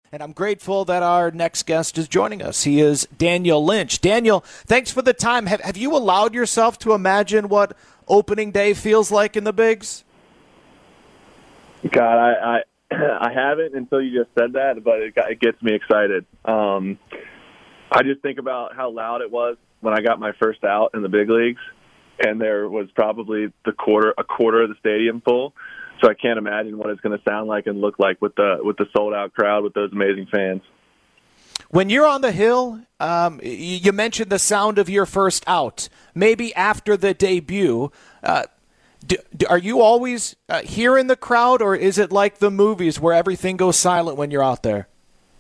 And I'm grateful that our next guest is joining us. He is Daniel Lynch. Daniel, thanks for the time. Have you allowed yourself to imagine what opening day feels like in the Bigs? God, I haven't until you just said that, but it gets me excited. I just think about how loud it was when I got my first out in the big leagues, and there was probably a quarter of the stadium full. So I can't imagine what it's going to sound like and look like with the sold out crowd with those amazing fans. When you're on the hill, you mentioned the sound of your first out. Maybe after the debut, are you always hearing the crowd, or is it like the movies where everything goes silent when you're out there?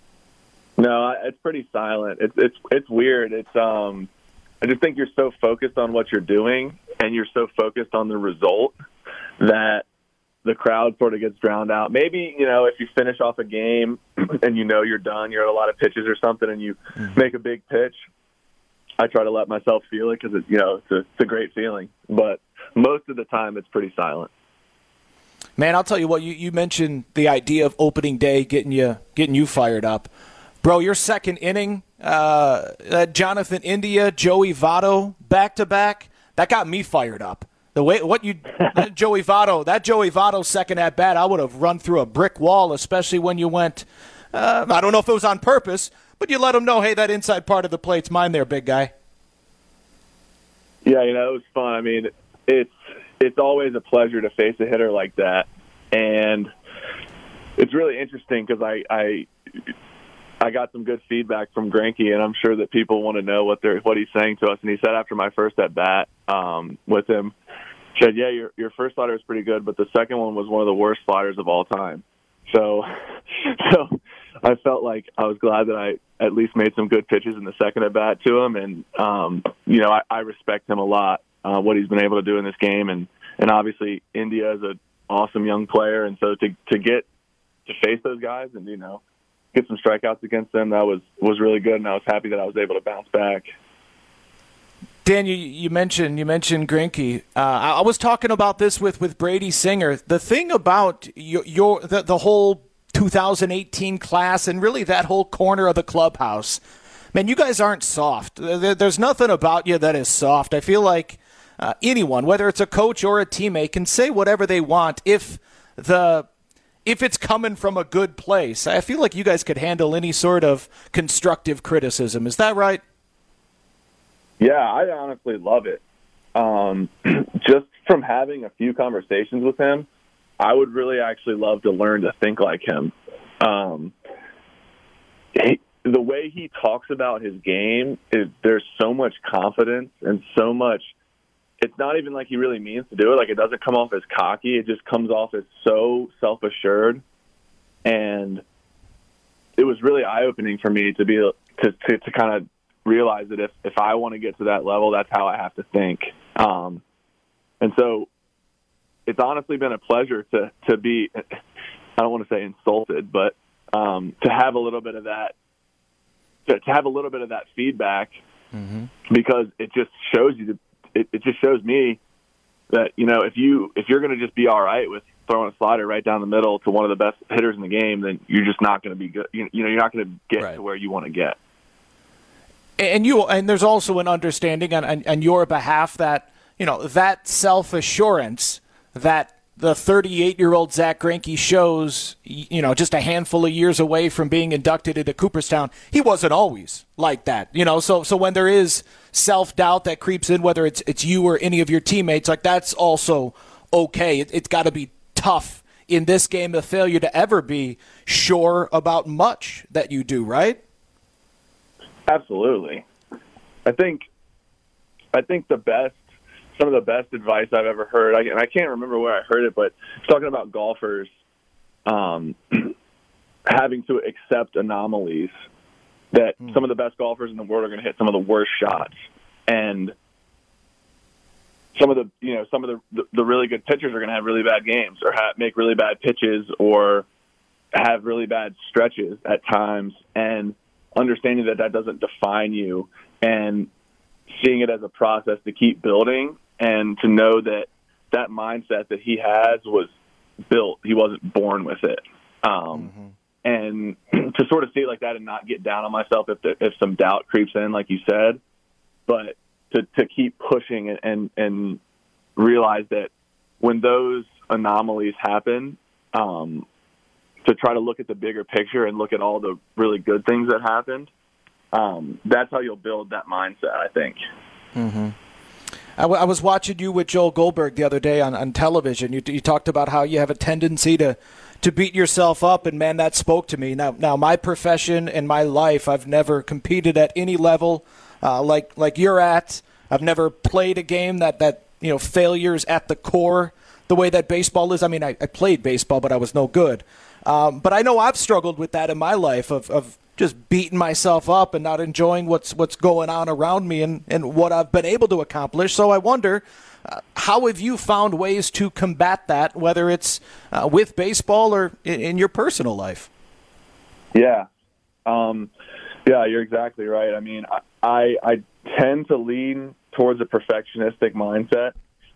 No, it's pretty silent. It's weird. I just think you're so focused on what you're doing, and you're so focused on the result that the crowd sort of gets drowned out. Maybe, if you finish off a game and you're done, you're at a lot of pitches or something, and you make a big pitch, I try to let myself feel it because it's a great feeling. But most of the time, it's pretty silent. Man, I'll tell you what. You mentioned the idea of opening day getting you fired up, bro. Your second inning, Jonathan India, Joey Votto, back to back, that got me fired up. The way Joey Votto second at bat, I would have run through a brick wall, especially when you went. I don't know if it was on purpose, but you let him know, hey, that inside part of the plate's mine, there, big guy. Yeah, it was fun. I mean, it's always a pleasure to face a hitter like that, and it's really interesting because I got some good feedback from Greinke, and I'm sure that people want to know what he's saying to us. And he said after my first at bat with him, said, "Yeah, your first slider was pretty good, but the second one was one of the worst sliders of all time." So I felt like I was glad that I at least made some good pitches in the second at bat to him, and I respect him a lot, what he's been able to do in this game, and obviously India is an awesome young player, and so to get to face those guys and get some strikeouts against them, that was really good, and I was happy that I was able to bounce back. Dan, you mentioned Greinke. I was talking about this with Brady Singer. The thing about the whole 2018 class and really that whole corner of the clubhouse, man, you guys aren't soft. There's nothing about you that is soft. I feel like anyone, whether it's a coach or a teammate, can say whatever they want if it's coming from a good place. I feel like you guys could handle any sort of constructive criticism. Is that right? Yeah, I honestly love it. Just from having a few conversations with him, I would really actually love to learn to think like him. The way he talks about his game, there's so much confidence and so much. It's not even like he really means to do it. Like, it doesn't come off as cocky. It just comes off as so self-assured. And it was really eye-opening for me to kind of realize that if I want to get to that level, that's how I have to think. And so it's honestly been a pleasure to be, I don't want to say insulted, but to have a little bit of that, to have a little bit of that feedback, because it just shows you it just shows me that, if you're going to just be all right with throwing a slider right down the middle to one of the best hitters in the game, then you're just not going to be good. You're not going to get to where you want to get. And there's also an understanding on your behalf that, that self-assurance that the 38-year-old Zach Greinke shows, just a handful of years away from being inducted into Cooperstown, he wasn't always like that. So when there is self-doubt that creeps in, whether it's you or any of your teammates, like, that's also okay. It's got to be tough in this game of failure to ever be sure about much that you do, right? Absolutely. I think some of the best advice I've ever heard, I can't remember where I heard it, but it's talking about golfers having to accept anomalies, that some of the best golfers in the world are going to hit some of the worst shots, and some of the really good pitchers are going to have really bad games, or make really bad pitches, or have really bad stretches at times, and understanding that doesn't define you, and seeing it as a process to keep building, and to know that mindset that he has was built. He wasn't born with it. And and to sort of see it like that and not get down on myself if some doubt creeps in, like you said, but to keep pushing and realize that when those anomalies happen, to try to look at the bigger picture and look at all the really good things that happened. That's how you'll build that mindset, I think. Mm-hmm. I was watching you with Joel Goldberg the other day on television. You talked about how you have a tendency to beat yourself up, and, man, that spoke to me. Now my profession and my life, I've never competed at any level like you're at. I've never played a game that failure's at the core the way that baseball is. I mean, I played baseball, but I was no good. But I know I've struggled with that in my life of just beating myself up and not enjoying what's going on around me and what I've been able to accomplish. So I wonder, how have you found ways to combat that, whether it's with baseball or in your personal life? Yeah. Yeah, you're exactly right. I mean, I tend to lean towards a perfectionistic mindset.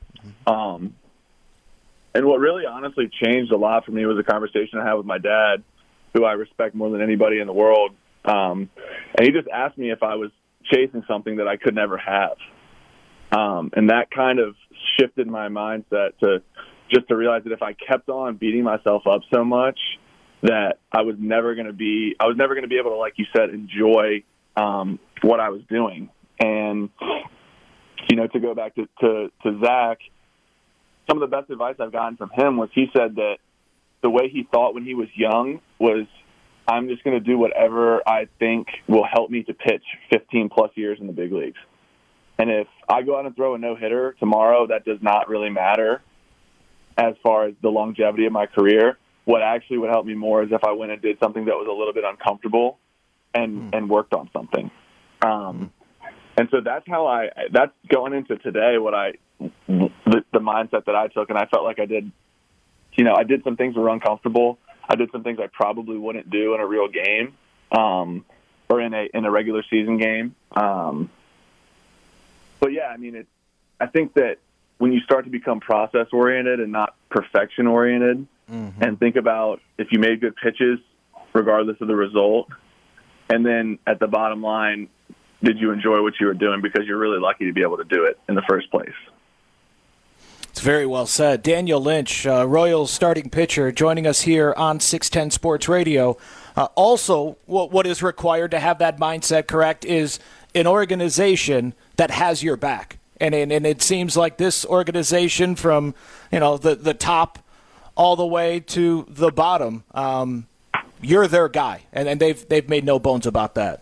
And what really honestly changed a lot for me was a conversation I had with my dad, who I respect more than anybody in the world. And he just asked me if I was chasing something that I could never have. And that kind of shifted my mindset to realize that if I kept on beating myself up so much, that I was never going to be able to, like you said, enjoy what I was doing. And, to go back to Zach, some of the best advice I've gotten from him was he said that the way he thought when he was young was, I'm just going to do whatever I think will help me to pitch 15-plus years in the big leagues. And if I go out and throw a no-hitter tomorrow, that does not really matter as far as the longevity of my career. What actually would help me more is if I went and did something that was a little bit uncomfortable and worked on something. And so that's going into today, the mindset that I took, and I felt like I did some things that were uncomfortable. I did some things I probably wouldn't do in a real game, or in a regular season game. But yeah, I mean, I think that when you start to become process oriented and not perfection oriented, and think about if you made good pitches, regardless of the result, and then at the bottom line, did you enjoy what you were doing because you're really lucky to be able to do it in the first place? It's very well said. Daniel Lynch, Royals starting pitcher, joining us here on 610 Sports Radio. Also, what is required to have that mindset correct is an organization that has your back. And it seems like this organization from the top all the way to the bottom, you're their guy. And they've made no bones about that.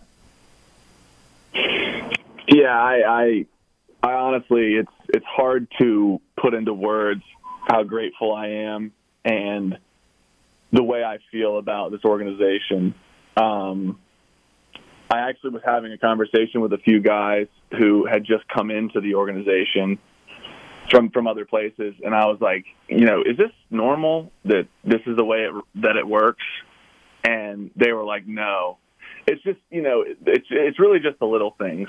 Yeah, I honestly, it's hard to put into words how grateful I am and the way I feel about this organization. I actually was having a conversation with a few guys who had just come into the organization from other places, and I was like, is this normal that this is the way that it works? And they were like, no. It's just, it's really just the little things.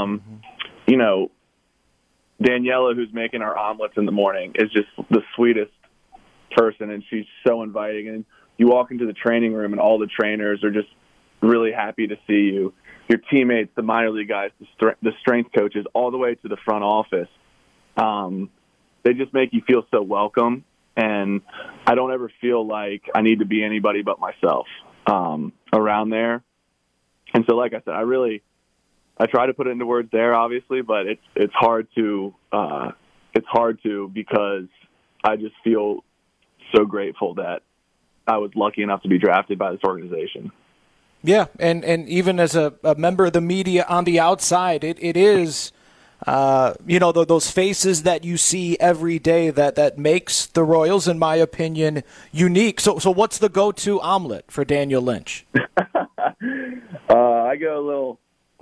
Daniela, who's making our omelets in the morning, is just the sweetest person, and she's so inviting. And you walk into the training room, and all the trainers are just really happy to see you. Your teammates, the minor league guys, the strength coaches, all the way to the front office, they just make you feel so welcome. And I don't ever feel like I need to be anybody but myself around there. And so, like I said, I try to put it into words there, obviously, but it's hard to because I just feel so grateful that I was lucky enough to be drafted by this organization. Yeah, and even as a member of the media on the outside, it is, those faces that you see every day that makes the Royals, in my opinion, unique. So what's the go-to omelet for Daniel Lynch? I go a little.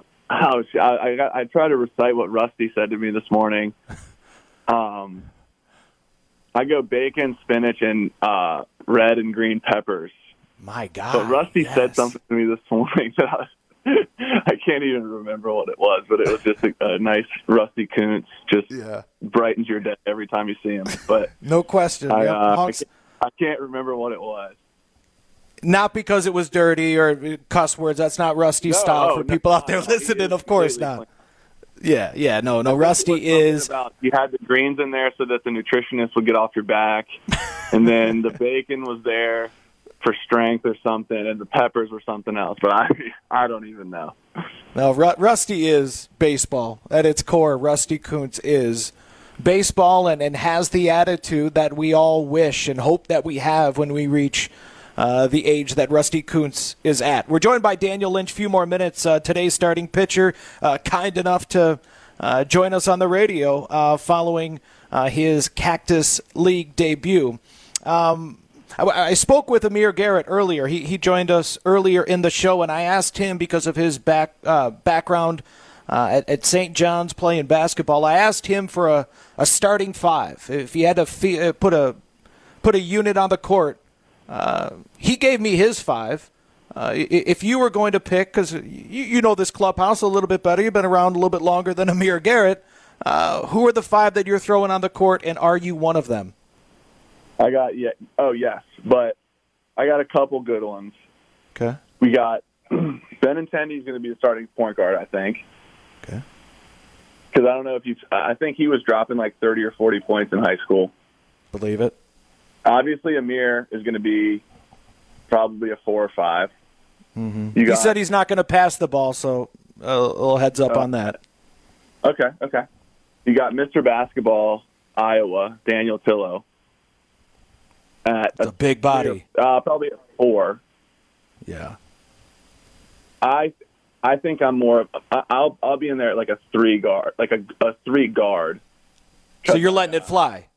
I try to recite what Rusty said to me this morning. I go bacon, spinach, and red and green peppers. My God! But Rusty said something to me this morning that I can't even remember what it was, but it was just a nice Rusty Kuntz. Just brightens your day every time you see him. But no question. I can't remember what it was. Not because it was dirty or cuss words. That's not Rusty's style for people out there listening. Of course not. Yeah. No. Rusty is. You had the greens in there so that the nutritionist would get off your back, and then the bacon was there for strength or something, and the peppers were something else. But I don't even know. No, Rusty is baseball at its core. Rusty Kuntz is baseball and has the attitude that we all wish and hope that we have when we reach the age that Rusty Kuntz is at. We're joined by Daniel Lynch. Few more minutes. Today's starting pitcher, kind enough to join us on the radio following his Cactus League debut. I spoke with Amir Garrett earlier. He joined us earlier in the show, and I asked him because of his background at St. John's playing basketball. I asked him for a starting five. If he had to put a unit on the court, he gave me his five. If you were going to pick, because you know this clubhouse a little bit better, you've been around a little bit longer than Amir Garrett, who are the five that you're throwing on the court, and are you one of them? Yes, but I got a couple good ones. Okay. We got Benintendi is going to be the starting point guard, I think. Okay. Because I don't know if I think he was dropping like 30 or 40 points in high school. Believe it. Obviously, Amir is going to be probably a 4 or 5. Mm-hmm. He said he's not going to pass the ball, so a little heads up on that. Okay. You got Mr. Basketball, Iowa, Daniel Tillo. It's a big body. Probably a 4. Yeah. I think I'm more. I'll be in there like a 3 guard, like a 3 guard. So you're letting it fly.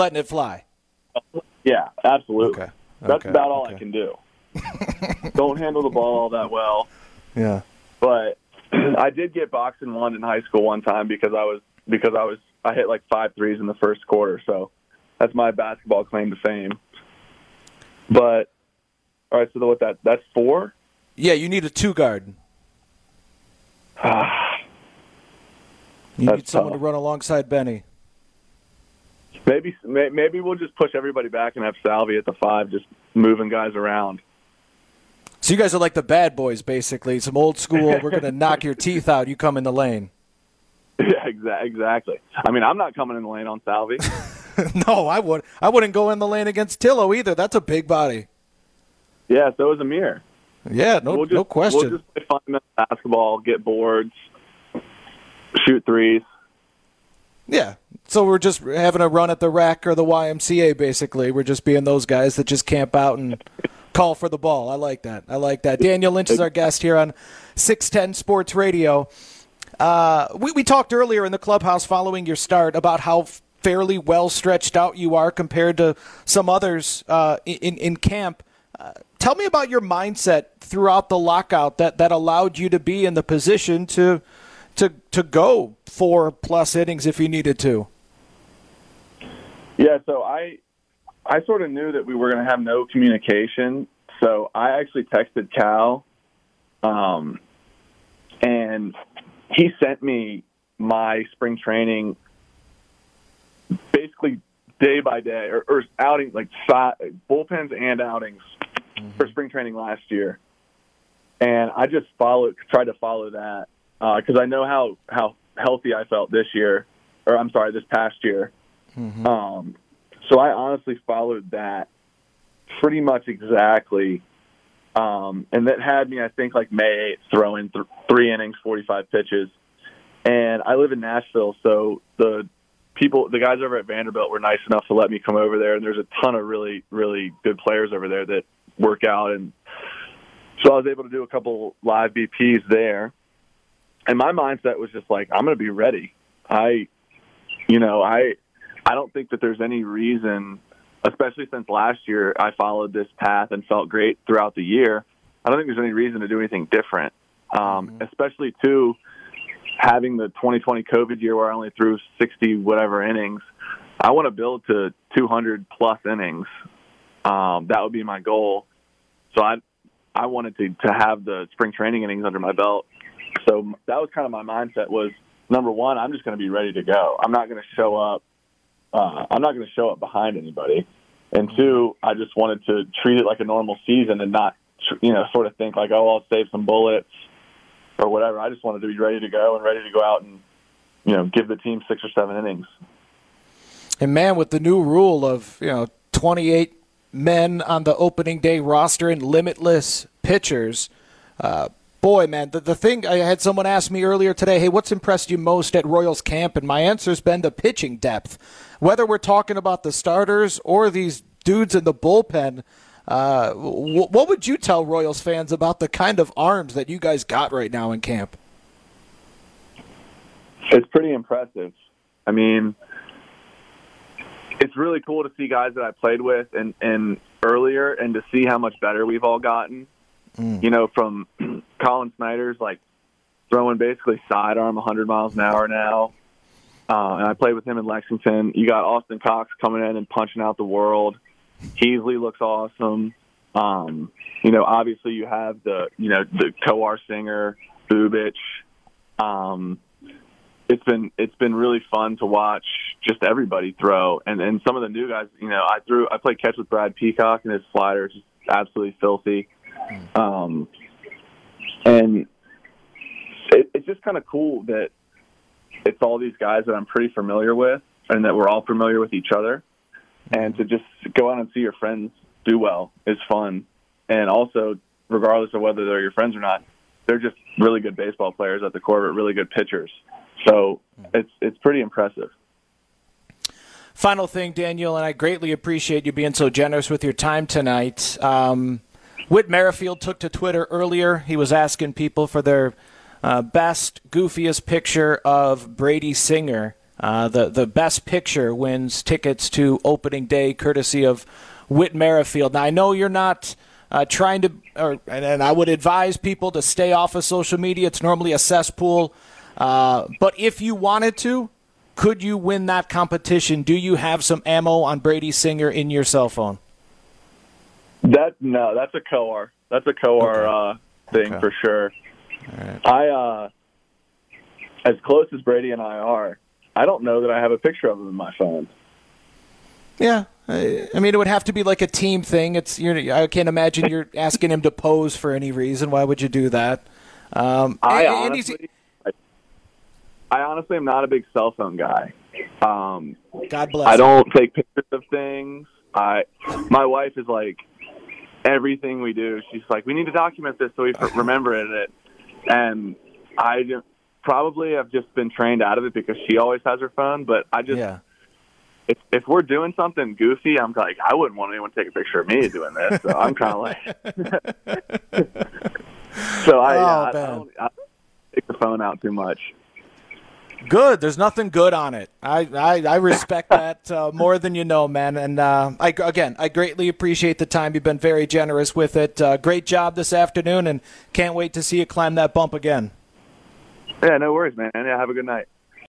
Yeah, absolutely. Okay. That's about all I can do. Don't handle the ball all that well. Yeah. But I did get boxing one in high school one time because I hit like 5 threes in the first quarter. So that's my basketball claim to fame. But all right, so that's 4. Yeah, you need a 2 guard. You need someone to run alongside Benny. Maybe we'll just push everybody back and have Salvi at the 5, just moving guys around. So you guys are like the bad boys, basically. Some old school. We're going to knock your teeth out. You come in the lane. Yeah, exactly. I mean, I'm not coming in the lane on Salvi. No, I wouldn't go in the lane against Tillo either. That's a big body. Yeah, so is Amir. Yeah, no question. We'll just play fundamental basketball, get boards, shoot threes. Yeah, so we're just having a run at the rack or the YMCA, basically. We're just being those guys that just camp out and call for the ball. I like that. Daniel Lynch is our guest here on 610 Sports Radio. We talked earlier in the clubhouse following your start about how fairly well stretched out you are compared to some others in camp. Tell me about your mindset throughout the lockout that allowed you to be in the position to go 4+ innings if you needed to. Yeah, so I sort of knew that we were going to have no communication, so I actually texted Cal, and he sent me my spring training basically day by day, or outing, like bullpens and outings for spring training last year. And I just tried to follow that because I know how healthy I felt this past year. Mm-hmm. So I honestly followed that pretty much exactly. And that had me, I think, like May 8th, throwing 3 innings, 45 pitches. And I live in Nashville, so the guys over at Vanderbilt were nice enough to let me come over there, and there's a ton of really, really good players over there that work out. And so I was able to do a couple live BPs there. And my mindset was just like, I'm going to be ready. I don't think that there's any reason, especially since last year I followed this path and felt great throughout the year. I don't think there's any reason to do anything different, especially, too, having the 2020 COVID year where I only threw 60 whatever innings. I want to build to 200-plus innings. That would be my goal. So I wanted to have the spring training innings under my belt. So that was kind of my mindset was, number one, I'm just going to be ready to go. I'm not going to show up. I'm not going to show up behind anybody. And 2, I just wanted to treat it like a normal season and not sort of think like, oh, I'll save some bullets or whatever. I just wanted to be ready to go and ready to go out and, give the team 6 or 7 innings. And man, with the new rule of, 28 men on the opening day roster and limitless pitchers, boy, man, the thing, I had someone ask me earlier today, hey, what's impressed you most at Royals camp? And my answer's been the pitching depth. Whether we're talking about the starters or these dudes in the bullpen, what would you tell Royals fans about the kind of arms that you guys got right now in camp? It's pretty impressive. I mean, it's really cool to see guys that I played with and earlier and to see how much better we've all gotten. From Colin Snyder's like throwing basically sidearm 100 miles an hour now. And I played with him in Lexington. You got Austin Cox coming in and punching out the world. Heasley looks awesome. Obviously you have the Kowar Singer, Bubich. It's been really fun to watch just everybody throw, and some of the new guys. I played catch with Brad Peacock, and his slider is just absolutely filthy. And it's just kind of cool that it's all these guys that I'm pretty familiar with, and that we're all familiar with each other, and to just go out and see your friends do well is fun. And also, regardless of whether they're your friends or not, they're just really good baseball players at the core, but really good pitchers. So it's pretty impressive. Final thing, Daniel, and I greatly appreciate you being so generous with your time tonight. Whit Merrifield took to Twitter earlier. He was asking people for their best, goofiest picture of Brady Singer. The best picture wins tickets to opening day, courtesy of Whit Merrifield. Now, I know you're not trying to, and I would advise people to stay off of social media. It's normally a cesspool. But if you wanted to, could you win that competition? Do you have some ammo on Brady Singer in your cell phone? No, that's a Kowar. That's a Kowar thing for sure. All right. As close as Brady and I are, I don't know that I have a picture of him in my phone. Yeah, I mean, it would have to be like a team thing. I can't imagine you're asking him to pose for any reason. Why would you do that? I honestly am not a big cell phone guy. God bless. I don't take pictures of things. My wife is like, everything we do, she's like, we need to document this so we remember it. And I probably have just been trained out of it because she always has her phone. But I just, if we're doing something goofy, I'm like, I wouldn't want anyone to take a picture of me doing this. So I'm kind of like, so I don't take the phone out too much. Good. There's nothing good on it. I respect that more than you know, man. And I greatly appreciate the time. You've been very generous with it. Great job this afternoon, and can't wait to see you climb that bump again. Yeah, no worries, man. Yeah, have a good night.